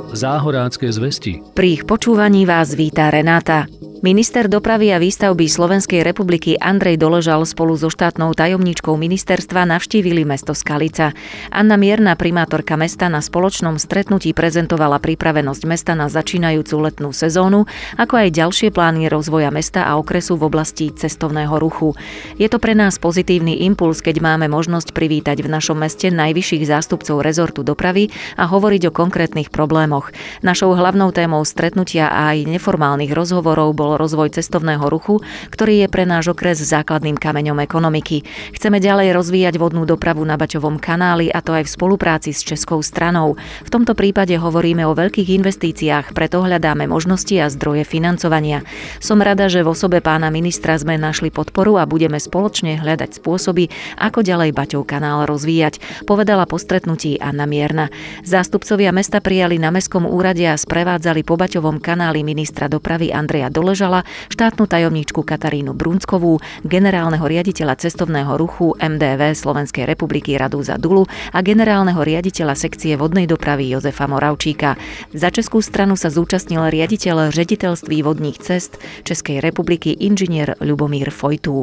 Záhorácké zvesti. Pri ich počúvaní vás víta Renáta. Minister dopravy a výstavby Slovenskej republiky Andrej Doležal spolu so štátnou tajomníčkou ministerstva navštívili mesto Skalica. Anna Mierna, primátorka mesta, na spoločnom stretnutí prezentovala pripravenosť mesta na začínajúcu letnú sezónu, ako aj ďalšie plány rozvoja mesta a okresu v oblasti cestovného ruchu. Je to pre nás pozitívny impuls, keď máme možnosť privítať v našom meste najvyšších zástupcov rezortu dopravy a hovoriť o konkrétnych problémoch. Našou hlavnou témou stretnutia a aj neformálnych rozhovorov bol rozvoj cestovného ruchu, ktorý je pre náš okres základným kameňom ekonomiky. Chceme ďalej rozvíjať vodnú dopravu na Baťovom kanáli, a to aj v spolupráci s českou stranou. V tomto prípade hovoríme o veľkých investíciách, preto hľadáme možnosti a zdroje financovania. Som rada, že v osobe pána ministra sme našli podporu a budeme spoločne hľadať spôsoby, ako ďalej Baťov kanál rozvíjať, povedala po stretnutí Anna Mierna. Zástupcovia mesta prijali na mestskom úrade a sprevádzali po Baťovom kanáli ministra dopravy Andreja Doležala, štátnu tajomníčku Katarínu Brunskovú, generálneho riaditeľa cestovného ruchu MDV Slovenskej republiky Radúza Dulu a generálneho riaditeľa sekcie vodnej dopravy Jozefa Moravčíka. Za českú stranu sa zúčastnil riaditeľ Ředitelství vodních cest Českej republiky inžinier Ľubomír Fojtú.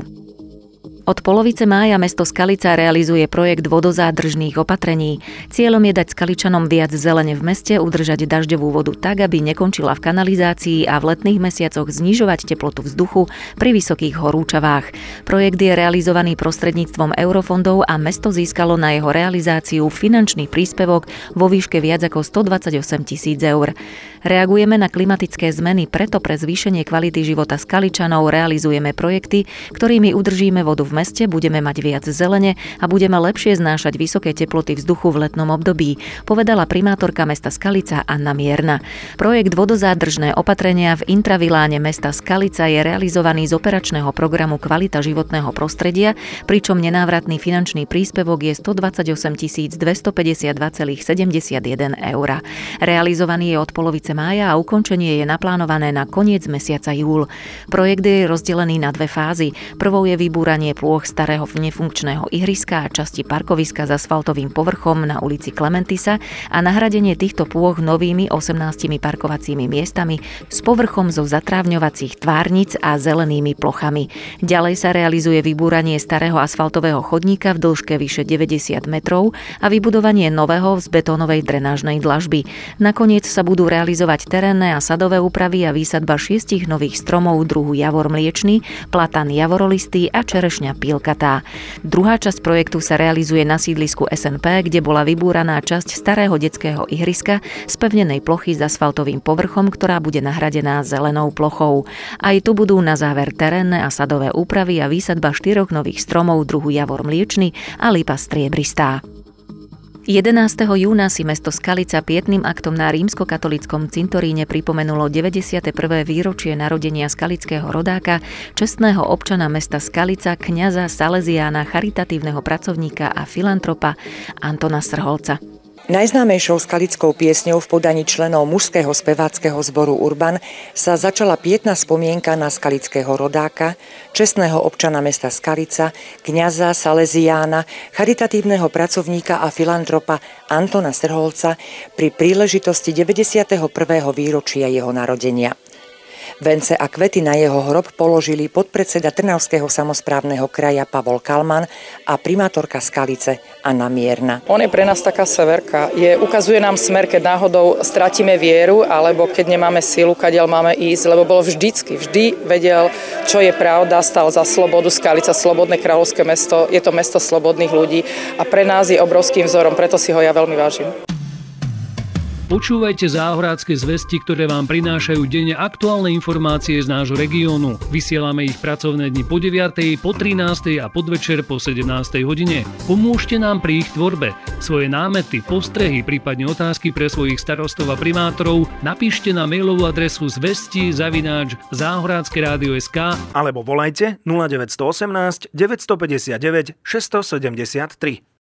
Od polovice mája mesto Skalica realizuje projekt vodozádržných opatrení. Cieľom je dať Skaličanom viac zelene v meste, udržať dažďovú vodu tak, aby nekončila v kanalizácii a v letných mesiacoch znižovať teplotu vzduchu pri vysokých horúčavách. Projekt je realizovaný prostredníctvom eurofondov a mesto získalo na jeho realizáciu finančný príspevok vo výške viac ako 128 000 eur. Reagujeme na klimatické zmeny, preto pre zvýšenie kvality života Skaličanov realizujeme projekty, ktorými udržíme vodu v meste, budeme mať viac zelene a budeme lepšie znášať vysoké teploty vzduchu v letnom období, povedala primátorka mesta Skalica Anna Mierna. Projekt vodozádržné opatrenia v intraviláne mesta Skalica je realizovaný z operačného programu Kvalita životného prostredia, pričom nenávratný finančný príspevok je 128 252,71 eur. Realizovaný je od polovice mája a ukončenie je naplánované na koniec mesiaca júl. Projekt je rozdelený na dve fázy. Prvou je vybúranie plôch starého nefunkčného ihriska a časti parkoviska s asfaltovým povrchom na ulici Klementisa a nahradenie týchto plôch novými 18 parkovacími miestami s povrchom zo zatrávňovacích tvárnic a zelenými plochami. Ďalej sa realizuje vybúranie starého asfaltového chodníka v dĺžke vyše 90 metrov a vybudovanie nového z betónovej drenážnej dlažby. Nakoniec sa budú realizovať terénne a sadové úpravy a výsadba 6 nových stromov druhu javor mliečny, platan javorolistý a čerešňa pílkatá. Druhá časť projektu sa realizuje na sídlisku SNP, kde bola vybúraná časť starého detského ihriska z pevnenej plochy s asfaltovým povrchom, ktorá bude nahradená zelenou plochou. Aj tu budú na záver terénne a sadové úpravy a výsadba 4 nových stromov druhu javor mliečny a lipa striebristá. 11. júna si mesto Skalica pietným aktom na rímskokatolíckom cintoríne pripomenulo 91. výročie narodenia skalického rodáka, čestného občana mesta Skalica, kňaza, saleziána, charitatívneho pracovníka a filantropa Antona Srholca. Najznámejšou skalickou piesňou v podaní členov mužského speváckeho zboru Urban sa začala pietná spomienka na skalického rodáka, čestného občana mesta Skalica, kňaza, saleziána, charitatívneho pracovníka a filantropa Antona Srholca pri príležitosti 91. výročia jeho narodenia. Vence a kvety na jeho hrob položili podpredseda Trnavského samosprávneho kraja Pavol Kalman a primátorka Skalice Anna Mierna. On je pre nás taká severka. Ukazuje nám smer, keď náhodou stratíme vieru, alebo keď nemáme sílu, kadiaľ máme ísť, lebo bol vždy vedel, čo je pravda, stál za slobodu. Skalica, slobodné kráľovské mesto, je to mesto slobodných ľudí a pre nás je obrovským vzorom, preto si ho ja veľmi vážim. Počúvajte Záhorácké zvesti, ktoré vám prinášajú denne aktuálne informácie z nášho regiónu. Vysielame ich pracovné dni po 9., po 13. a podvečer po 17. hodine. Pomôžte nám pri ich tvorbe. Svoje námety, postrehy, prípadne otázky pre svojich starostov a primátorov napíšte na mailovú adresu zvesti@zahorackeradio.sk alebo volajte 0918 959 673.